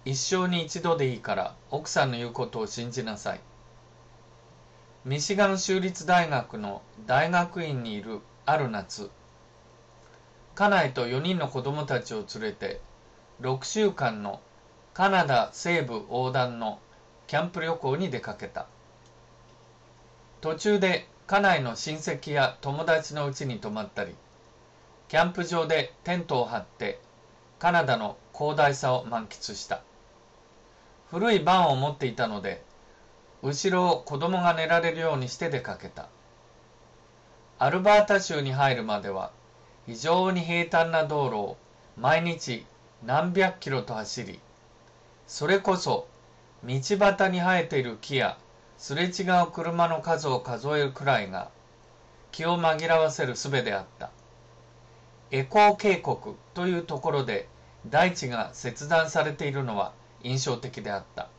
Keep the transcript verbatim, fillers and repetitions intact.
一生に一度でいいから奥さんの言うことを信じなさい。ミシガン州立大学の大学院にいるある夏、家内とよにんの子供たちを連れてろくしゅうかんのカナダ西部横断のキャンプ旅行に出かけた。途中で家内の親戚や友達の家に泊まったり、キャンプ場でテントを張ってカナダの広大さを満喫した。古いバンを持っていたので、後ろを子供が寝られるようにして出かけた。アルバータ州に入るまでは非常に平坦な道路を毎日何百キロと走り、それこそ道端に生えている木やすれ違う車の数を数えるくらいが気を紛らわせる術であった。エコー渓谷というところで大地が切断されているのは印象的であった。